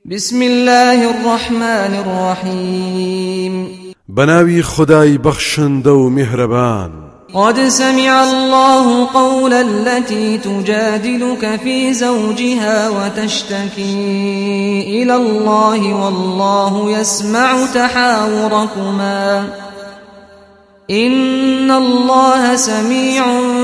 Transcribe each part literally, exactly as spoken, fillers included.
بسم الله الرحمن الرحيم بناوي خداي بخشند ومهربان قد سمع الله قول التي تجادلك في زوجها وتشتكي إلى الله والله يسمع تحاوركما إن الله سميع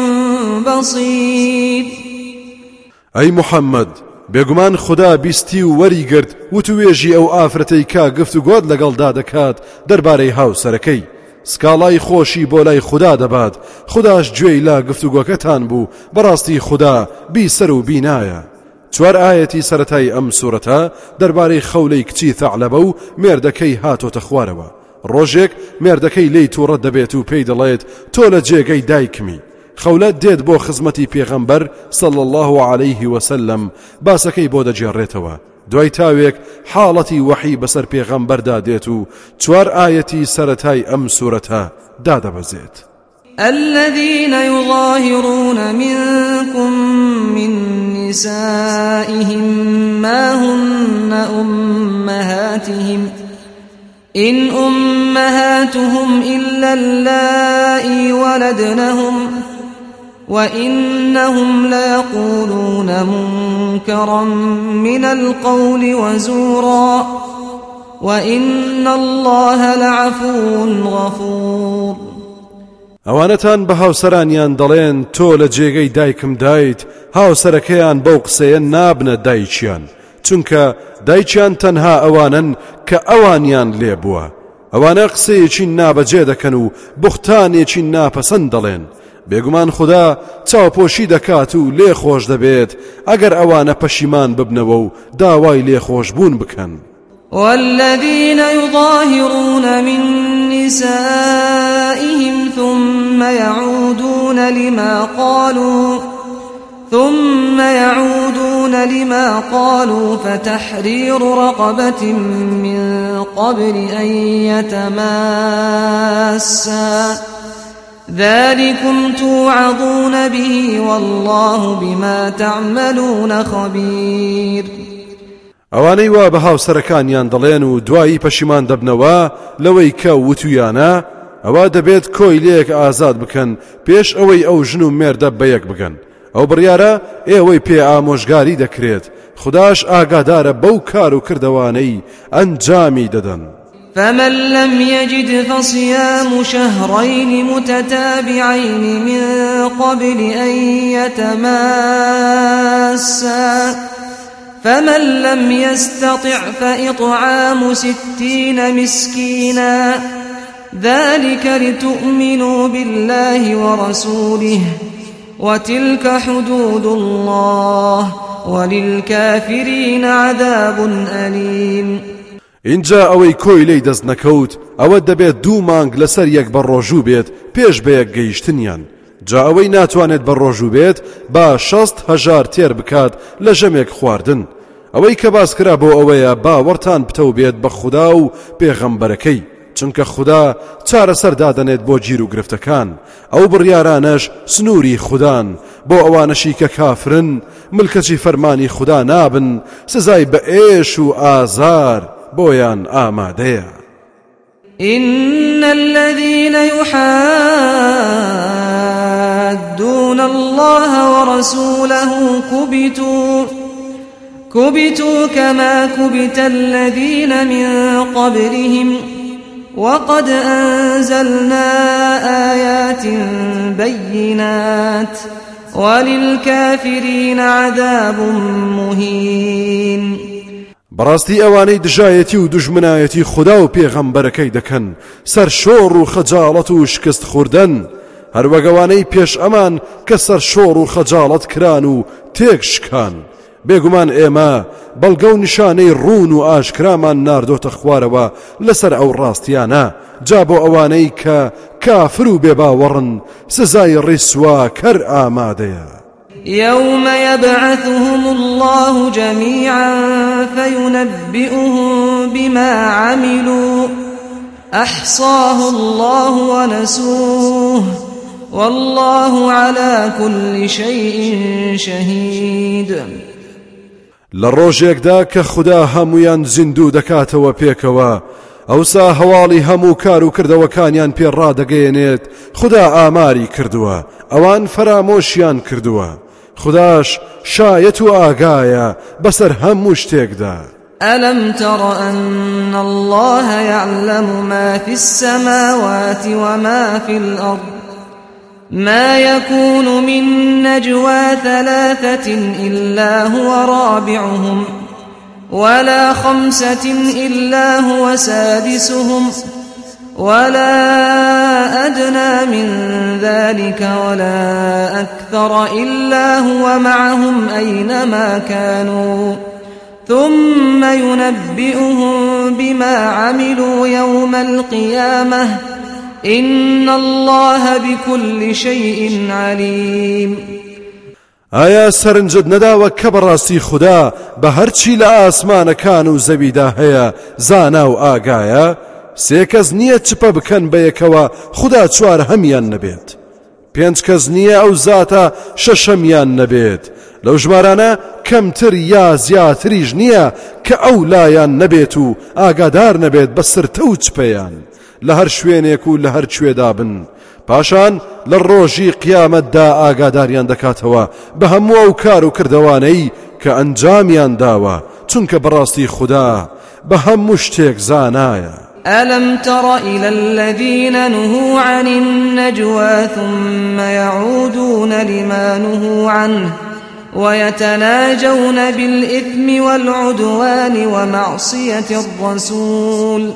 بصير. أي محمد بێگومان خدا بیستی و وەریگرت وتوێژی ئەو ئافرەتەی کا گفتوگۆت لەگەڵدا دەکات دەربارەی هاوسەرەکەی. سکاڵای خۆشی بۆ لای خدا دەبات، خداش گوێی لا گفتوگۆکەتان بوو، بەڕاستی خدا بیسەر و بینایە. چوار ئاەتی سەرەتای ئەم سوورەتە دەربارەی خەولەی کچی ثەعلەبە و مێردەکەی هاتۆتە خوارەوە. ڕۆژێک مێردەکەی لی تووڕە دەبێت و پێی دەڵێت تۆ لە جێگەی دایکمی. خەولە دێت بۆ خزمەتی پێغەمبەر صلی الله عليه وسلم، باسەکەی بۆ دەجێڕێتەوە. دوای تاوێک حاڵەتی وحی بەسەر پێغەمبەردا دێت و چوار ئاەتی سەرەتای ئەم سوورەتە دادەبەزێت. الذين يظاهرون منكم من نسائهم ما هن أمهاتهم إن أمهاتهم إلا اللائي ولدنهم وإنهم ليقولون منكرا من القول وزورا وإن الله لعفو غفور. ئەوانەتان بە هاوسەرانیان دەڵێن تۆ لە جێگەی دایکم دایت، هاوسەرەکەیان بەو قسەیە نابنە دایکیان، چونکە دایکیان تەنها ئەوانن کە ئەوانیان لێ بووە. ئەوانە قسەیەکی نابەجێ دەکەن و بوختانێکی ناپەسەند دەڵێن. بێگومان خدا چاوپۆشی دەکات و لێ خۆش دەبێت ئەگەر ئەوانە پەشیمان ببنەوە و داوای لێخۆشبوون بکەن. والذين يظاهرون من نسائهم ثم يعودون لما قالوا ثم يعودون لما قالوا فتحرير رقبة من قبل أن يتماسا ذلكم توعظون به والله بما تعملون خبير. ئەوانەی وا بە هاوسەرەکانیان دەڵێن و دوایی پەشیمان دەبنەوە لەوەی کە وتویانە، ئەوە دەبێت کۆی لێک ئازاد بکەن پێش ئەوەی ئەو ژن و مێردە بەیەک بگەن. ئەو بڕیارە ئێوەی پێ ئامۆژگاری دەکرێت، خداش ئاگادارە بەو کار و کردەوانەی ئەنجامی دەدەن. فمن لم يجد فصيام شهرين متتابعين من قبل أن يتماسا فمن لم يستطع فإطعام ستين مسكينا ذلك لتؤمنوا بالله ورسوله وتلك حدود الله وللكافرين عذاب أليم. اینجا ئەوەی کۆی لی دەست نەکەوت ئەوە دەبێت دوو مانگ لەسەر یەک بە ڕۆژوو بێت پێش بەیەک گەیشتنیان. جا ئەوەی ناتوانێت بە ڕۆژوو بێت با شەست هەژار تێر بکات لە ژەمێک خواردن. ئەوەی کە باسکرا بۆ ئەوەیە باوەڕتان پتەو بێت بە خوددا و پێغەمبەرەکەی، چونکە خوددا چارەسەر دادەنێت بۆ گیر و گرفتەکان. ئەو بڕیارانەش سنووری خوددان بۆ ئەوانەشی کە کافرن، ملکەچی فەرمانی خوددا نابن، سزای بە ئێش و ئازار بۆیان ئامادەیە. إن الذين يحادون الله ورسوله كبتوا كبتوا كما كبت الذين من قبلهم وقد أنزلنا آيات بينات وللكافرين عذاب مهين. بەڕاستی ئەوانەی دژایەتی و دوژمنایەتی خوددا و پێغەمبەرەکەی دەکەن سەر شۆڕ و خەجاڵەت و شکست خوردن، هەروەگەوانەی پێش ئەمان کە سەر شۆڕ و خەجاڵەت کران و تێک شکان. بێگومان ئێمە بەڵگە و نیشانەی ڕوون و ئاشکرامان ناردۆتە خوارەوە لەسەر ئەو ڕاستیانە. جا بۆ ئەوانەی کە کافر و بێباوەڕن سزای ڕیسوا کەر ئامادەیە. يوم يبعثهم الله جميعا فينبئهم بما عملوا أحصاه الله ونسوه والله على كل شيء شهيد. لروجيكدا كخدا هميان زندو دكاتوا بيكوا ئەوسا هەواڵی هەموو کار و کردەوەکانیان پێڕادەگەیەنێت خدا ئاماری کردووە ئەوان فەرامۆشیان کردووە خداش شایەت و ئاگایە بەسەر هەموو شتێکدا. ألم تر أن الله يعلم ما في السماوات وما في الأرض ما يكون من نجوى ثلاثة إلا هو رابعهم ولا خمسة إلا هو سادسهم ولا أدنى من ذلك ولا أكثر إلا هو معهم أينما كانوا ثم ينبئهم بما عملوا يوم القيامة إن الله بكل شيء عليم. ئایا سەرنجت نەداوە کە بەڕاستی خوددا بە هەرچی لە ئاسمانەکان و زەویدا هەیە زانا و ئاگایە؟ سێ کەس نییە چپە بکەن بە یەکەوە خوددا چوار هەمیان نەبێت، پێنج کەس نییە ئەو زاتە شەشەمیان نەبێت، لەو ژمارانە کەمتر یا زیاتریش نییە کە ئەو لایان نەبێت و ئاگادار نەبێت بە سرتە و چپەیان لە هەر شوێنێک و لە هەر کوێدا بن. پاشان لە ڕۆژی قیامەتدا ئاگاداریان دەکاتەوە بە هەموو ئەو کار و کردەوانەی کە ئەنجامیان داوە، چونکە بەڕاستی خوددا بە هەموو شتێک زانایە. ألم تر إلى الذين نهوا عن النجوى ثم يعودون لما نهوا عنه ويتناجون بالإثم والعدوان ومعصية الرسول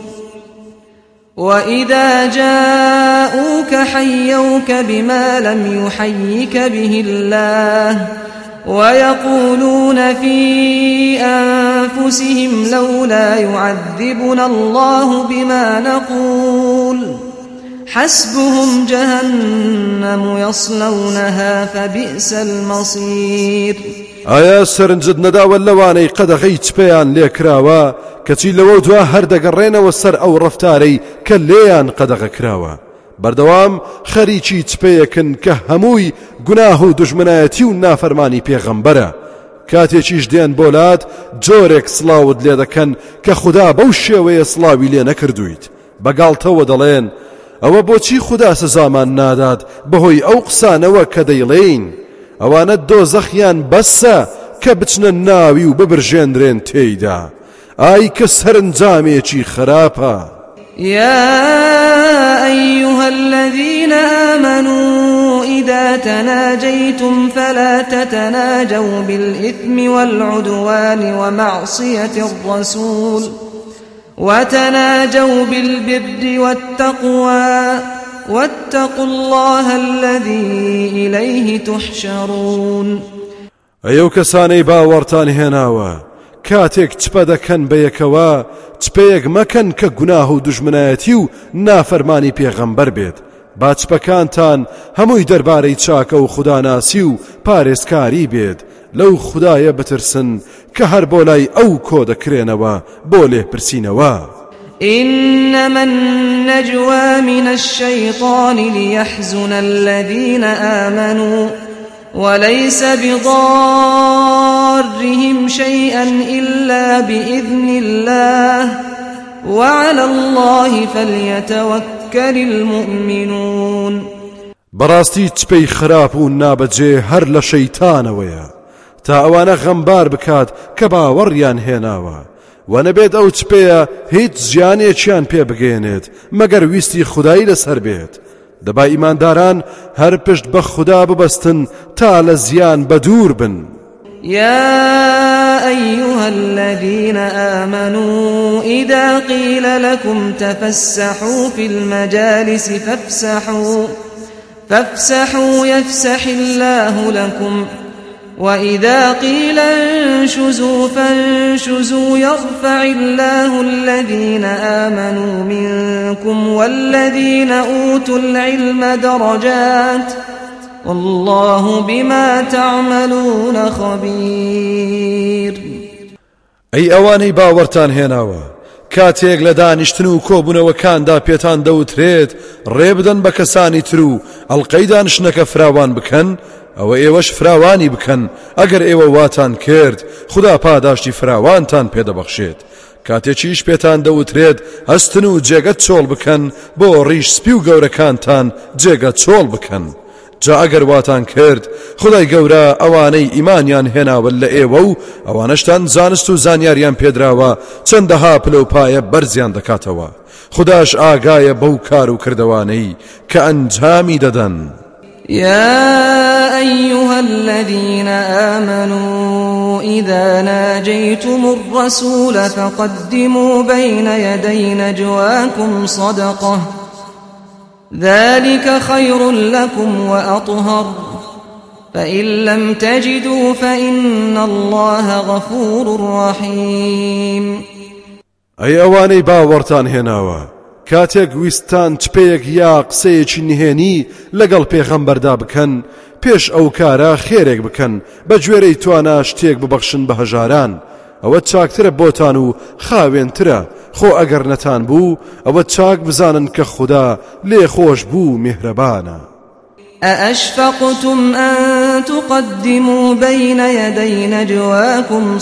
وإذا جاءوك حيوك بما لم يحيك به الله ويقولون في أنفسهم لولا يعذبنا الله بما نقول حسبهم جهنم يصلونها فبئس المصير. ئایا سەرنجت نەداوە لەوانەی قەدەغەی چپەیان لێکراوە کەچی لەوە دوا هەردەگەڕێنەوە سەر ئەو ڕەفتارەی کە لێیان قەدەغە کراوە، بەردەوام خەریکی چپەیەکن کە هەمووی گوناه و دوژمنایەتی و نافەرمانی پێغەمبەرە، کاتێکیش دێن بۆلات جۆرێک سڵاوت لێ دەکەن کە خوددا بەو شێوەیە سڵاوی لێ نەکردویت، بەگاڵتەوە دەڵێن ئەوە بۆچی خوددا سزامان نادات بەهۆی ئەو قسانەوە کە دەیڵێین، ئەوانە دۆزەخیان بەسە کە بچنە ناوی و ببرژێنرێن تێیدا. ئای کە سەرنجامێکی خراپە. يا أيها الذين آمنوا إذا تناجيتم فلا تتناجوا بالإثم والعدوان ومعصية الرسول وتناجوا بالبر والتقوى واتقوا الله الذي إليه تحشرون. ئەو کەسانەی باوەڕتان هێناوە کاتێک چپە دەکەن بە یەکەوە چپەیەک مەکەن کە گوناه و دوژمنایەتی و نافەرمانی پێغەمبەر بێت، با چپەکانتان هەمووی دەربارەی چاکە و خوداناسی و پارێزکاری بێت، لەو خودایە بترسن کە هەر بۆ لای ئەو کۆ دەکرێنەوە بۆ لێپرسینەوە. إنما النجوى من الشيطان ليحزن الذين آمنوا وليس بضارهم شيئا إلا بإذن الله وعلى الله فليتوكل المؤمنون. بەڕاستی چپەی خراپ و نابەجێ هەر لە شەیتانەوەیە تا ئەوانە غەمبار بکات کە باوەڕیان هێناوە، و نەبێت ئەو چپەیە هیچ زیانێکیان پێ بگەێنێت مەگەر ویستی خودایی لەسەر بێت. دەبا ئیمانداران هەر پشت بە خوددا ببەستن تا لە زیان بەدوور بن. يا أيها الذين آمنوا إذا قيل لكم تفسحوا في المجالس فافسحوا فافسحوا يفسح الله لكم وإذا قيل انشزوا فانشزوا يرفع الله الذين آمنوا منكم والذين أوتوا العلم درجات والله بما تعملون خبير. ئەی ئەوانەی باوەڕتان هێناوە کاتێک لە دانیشتن و کۆبوونەوەکاندا پێتان دەوترێت ڕێبدەن بە کەسانی تر و ئەڵقەی دانشتنەکە فراوان بکەن، ئەوە ئێوەش فراوانی بکەن ئەگەر ئێوە واتان کرد خدا پاداشتی فراوانتان پێدەبەخشێت کاتێکیش پێتان دەوترێت هەستن و جێگە چۆڵ بکەن بۆ ڕیش سپی و گەورەکانتان جێگە چۆڵ بکەن جا ئەگەر واتان کرد خدای گەورە ئەوانەی ئیمانیان هێناوە لە ئێوە و ئەوانەشتان زانست و زانیاریان پێدراوە چەندەها پلەپایە بەرزیان دەکاتەوە خداش ئاگایە بەو کار و کردوانەی کە ئەنجامی دەدەن. يا أيها الذين آمنوا إذا ناجيتم الرسول فقدموا بين يدي نجواكم صدقة ذلك خير لكم وأطهر فإن لم تجدوا فإن الله غفور رحيم. أي أواني باورتان هناوا کاتێک ویستان چپەیەک یا قسەیەکی نهێنی لەگەڵ پێغەمبەردا بکەن پێش ئەو کارە خێرێک بکەن بە گوێرەی توانە شتێک ببەخشن بە هەژاران ئەوە چاکترە بۆتان و خاوێنترە خۆ ئەگەر نەتان بوو ئەوە چاک بزانن کە خوددا لێ خۆش بوو میهرەبانە. أأشفقتم أن تقدموا بين يدي نجواكم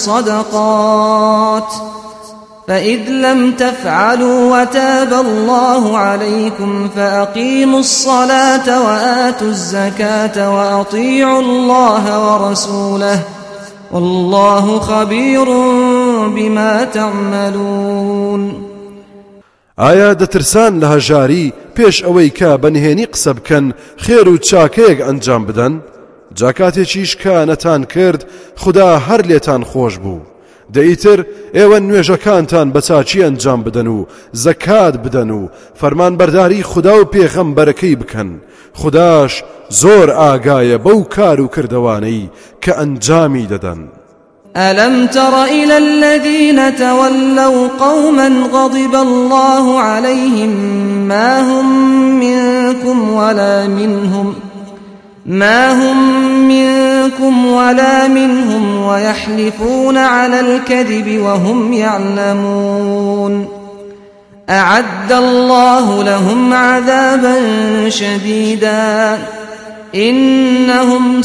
صدقات فإذ لم تفعلوا وتاب الله عليكم فأقيموا الصلاة وآتوا الزكاة وأطيعوا الله ورسوله والله خبير بما تعملون. ئایا دەترسان لە هەژاری پێش ئەوەی کە بەنهێنی قسە بکەن خێر و چاکەیەک ئەنجام بدەن جا کاتێکیش کە نەتان کرد خدا هەر لێتان خۆش بوو دەیتر ئێوە نوێژەکانتان بە چاچی ئەنجام بدەن و زەکات بدەن و فەرمانبەرداری خدا و پێغەمبەرەکەی بکەن خداش زۆر ئاگایە بەو کار و کردوانەی کە ئەنجامی دەدەن. ألم تر إلى الذين تولوا قوما غضب الله عليهم ما هم منكم ولا منهم ما هم منكم ولا منهم ويحلفون على الكذب وهم يعلمون أعد الله لهم عذابا شديدا إنهم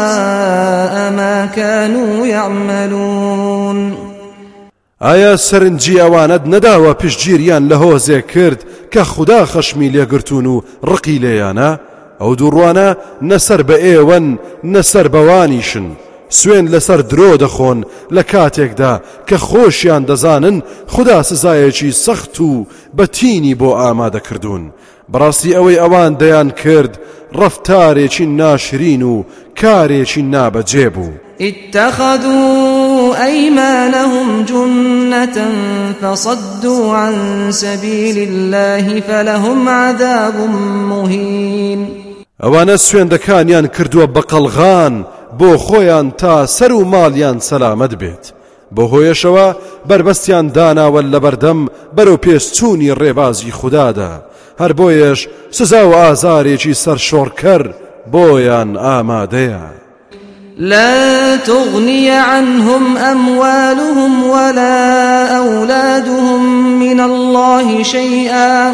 ساء ما كانوا يعملون. ئایا سەرنجی ئەوانت نەداوە پشتگیریان لە هۆزێ کرد کە خوددا خەشمی لێگرتون و ڕقی لێیانە ئەو دووڕوانە نەسەر بە ئێوەن نەسەر بەوانیشن سوێن لەسەر درۆ دەخۆن لە کاتێکدا کە خۆشیان دەزانن خوددا سزایەکی سەخت و بەتینی بۆ ئامادەکردوون بەڕاستی ئەوەی ئەوان دەیان کرد ڕەفتارێکی ناشرین و کارێکی نابەجێ بوو. اتخذوا أيمانهم جنة فصدوا عن سبيل الله فلهم عذاب مهين. ئەوانە سوێندەکانیان کردووە بەقەڵغان بۆ خۆیان تا سەر و ماڵیان سەلامەت بێت بۆ هۆیشەوە بربەستیان داناوە لە بەردەم بەرەو پێشچوونی ڕێبازی خوددادا هەر بۆیەش سزا و ئازارێکی سەرشۆڕکەر بۆیان ئامادەیە. لا تغني عنهم أموالهم ولا أولادهم من الله شيئا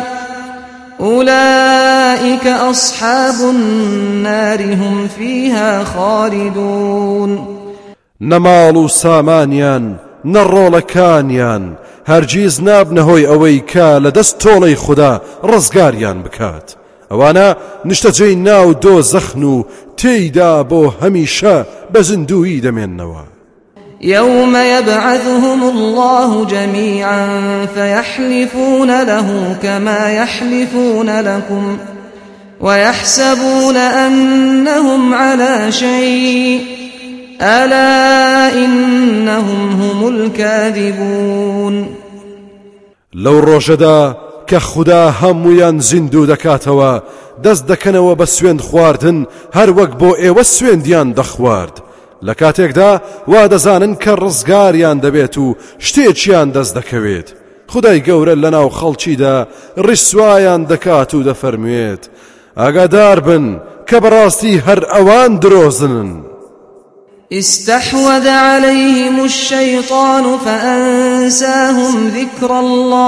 أولئك أصحاب النار هم فيها خالدون. نەماڵ و سامانیان نەڕۆڵەکانیان هەرگیز نابنەهۆی ئەوەی کە لە دەست تۆڵەی خوددا ڕزگاریان بکات ئەوانە نیشتەجێی ناو دۆزەخن و تێیدا بۆ هەمیشە بە زیندووی دەمێننەوە. يوم يبعثهم الله جميعا فيحلفون له كما يحلفون لكم ويحسبون أنهم على شيء ألا إنهم هم الكاذبون. لو ڕۆژەدا کە خوددا هەموویان زیندوو دەکاتەوە دەست دەکەنەوە بە سوێند خواردن هەر وەک بۆ ئێوە سوێندیان دەخوارد لە کاتێکدا وا دەزانن کە ڕزگاریان دەبێت و شتێکیان دەست دەکەوێت خودای گەورە لەناو خەڵکیدا ڕیسوایان دەکات و دەفەرموێت ئاگادار بن کە بەڕاستی هەر ئەوان درۆزنن. استحوذ عليهم الشيطان فأنساهم ذكر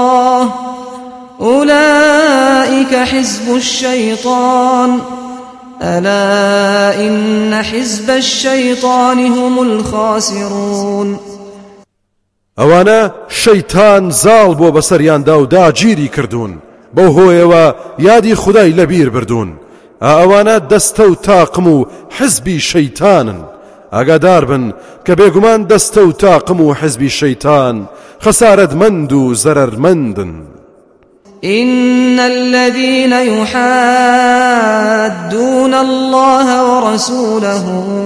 الله أولئك حزب الشيطان ألا إن حزب الشيطان هم الخاسرون ئەوانە شەیتان زاڵ بۆ بەسەریاندا و داگیری کردوون بەو هۆیەوە یادی خودای لەبیر بردوون ئەوانە دەستە و تاقم و حزبی شەیتانن ئاگادار بن کە بێگومان دەستە و تاقم و حزبی شەیتان خەسارەتمەند و زەرەرمەندن إن الذين يحادون الله ورسوله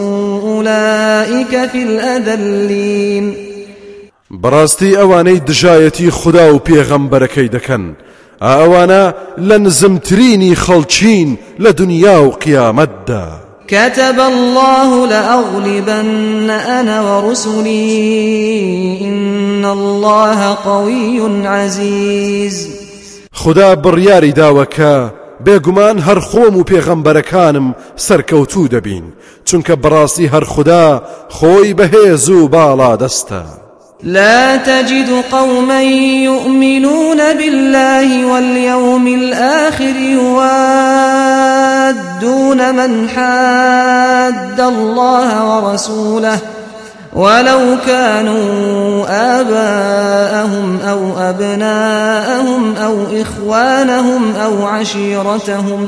أولئك في الأذلين بەڕاستی ئەوانەی دژایەتی خوددا و پێغەمبەرەکەی دەکەن ئەوانە لە نزمترینی خەڵچین لە دنیا و قیامەتدا كتب الله لأغلبن أنا ورسلي إن الله قوي عزيز خدا بڕیاری داوەکە بێگومان هەر خۆم و پێغەمبەرەکانم سەرکەوتوو دەبین چونکە بەڕاستی هەر خوددا خۆی بەهێز و باڵا دەستە لا تجد قوما يؤمنون بالله واليوم الآخر يوادون من حاد الله ورسوله ولو كانوا آباءهم أو أبناءهم أو إخوانهم أو عشيرتهم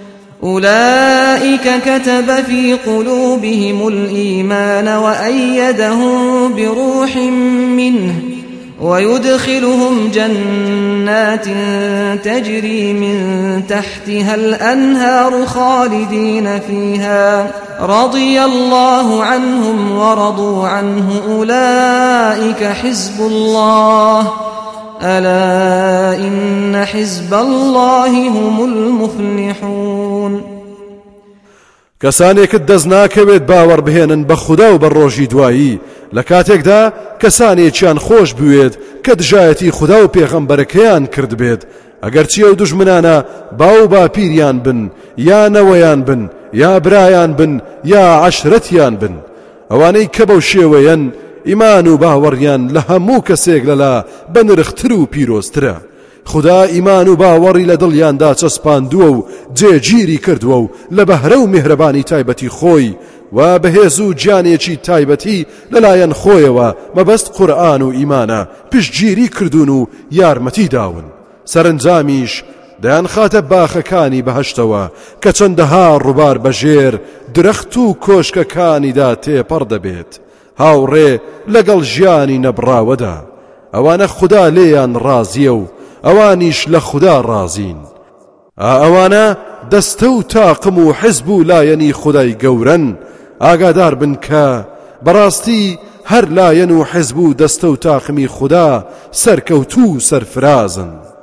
أولئك كتب في قلوبهم الإيمان وأيدهم بروح منه ويدخلهم جنات تجري من تحتها الأنهار خالدين فيها رضي الله عنهم ورضوا عنه أولئك حزب الله ألا إن حزب الله هم المفلحون کەسانێکت دەست ناکەوێت باوەڕ بهێنن بە خوددا و بە ڕۆژی دوایی لە کاتێکدا کەسانێکیان خۆش بوێت کە دژایەتی خوددا و پێغەمبەرەکەیان کرد بێت ئەگەرچی ئەو دوژمنانە باو باپیریان بن یا نەوەیان بن یا برایان بن یا عەشرەتیان بن ئەوانەی کە بەو شێوەیەن ئیمان و باوەڕیان لە هەموو کەسێک لەلا بەنرختر و پیرۆزترە خدا ئیمان و باوەڕی لە دڵیاندا چەسپاندووە و جێگیری کردووە و لە بەهرە و میهرەبانی تایبەتی خۆی و بەهێز و گیانێکی تایبەتی لەلایەن خۆیەوە مەبەست قورئان و ئیمانە پشتگیری کردوون و یارمەتی داون سەرنجامیش دەیان خاتە باخەکانی بەهەشتەوە کە چەندەها ڕووبار بەژێر درەخت و کۆشکەکانیدا تێپەڕ دەبێت هاوڕێ لەگەڵ ژیانی نەبراوەدا ئەوانە خوددا لێیان ڕازیە و ئەوانیش لە خوددا ڕازین ئەوانە دەستە و تاقم و حزب و لایەنی خودای گەورەن ئاگادار بن کە بەڕاستی هەر لایەن و حزب و دەستە و تاقمی خوددا سەرکەوتوو سەرفرازن